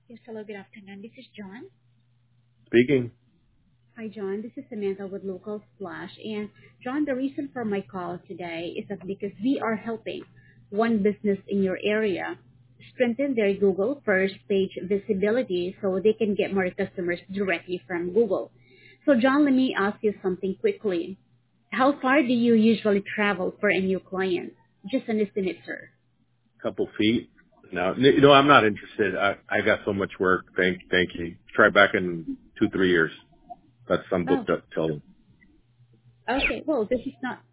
Yes, hello, good afternoon. This is John. Speaking. Hi, John. This is Samantha with Local Splash. And John, the reason for my call today is that because we are helping one business in your area strengthen their Google first page visibility so they can get more customers directly from Google. So, John, let me ask you something quickly. How far do you usually travel for a new client? Just an estimate, sir. Couple feet. No, no, I'm not interested. I got so much work. Thank you. Try back in 2-3 years. I'm Oh, booked up till then. okay. Well, this is not